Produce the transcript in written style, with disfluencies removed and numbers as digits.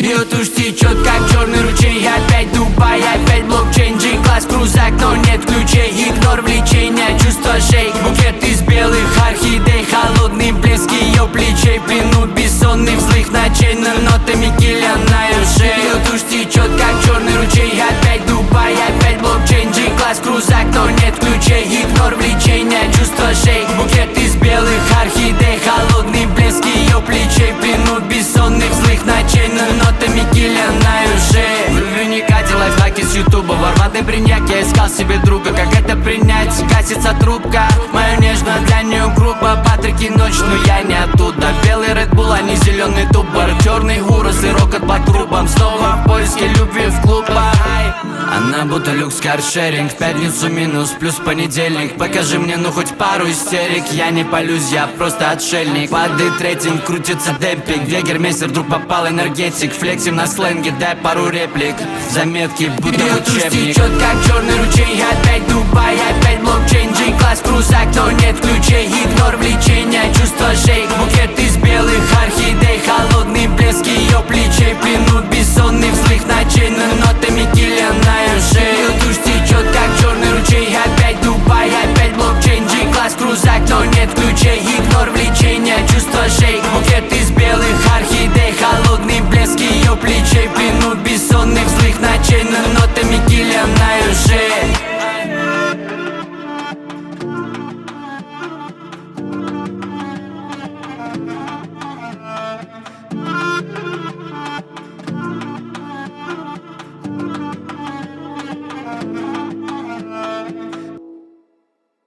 Бьет уж течет, как черный ручей. Опять Дубай, опять блокчейн, G-класс, крузак, но нет ключей. Игнор влечения, чувство шейк. Букет из белых орхидей, холодный блеск ее плечей. Плену бессонных злых ночей, но нотами киля на ее шее. Бьет уж течет, как черный ручей. Опять Дубай, опять блокчейн, G-класс, крузак, но нет ключей. Игнор влечения, чувство шейк. Букет из белых орхидей, холодный блеск ее плечей. Плену бессонных злых ночей, но нотами киля на ее шее. В Вероникате лайфхаки с ютуба, в арматной бриньяке я искал себе друга. Как это принять? Гасится трубка, моя нежная для нее группа. Патрики ночь, но я не оттуда. Белый Red Bull, а не зеленый тубор. Черный урос и рокот по трубам. Снова в поиске любви в клубах. Она будто люкс каршеринг. В пятницу минус, плюс понедельник. Покажи мне ну хоть пару истерик. Я не палюсь, я просто отшельник. Падает рейтинг, крутится демпинг. Вегермейстер, вдруг попал энергетик. Флексим на сленге, дай пару реплик. Заметки, будто учебник. Течет, как черный ручей. Опять Дубай, опять блокчейн, G-класс, крузак, но нет ключей. Игнор влечения, чувство шейк. Букет из белых орхидей, холодный блеск ее плечей.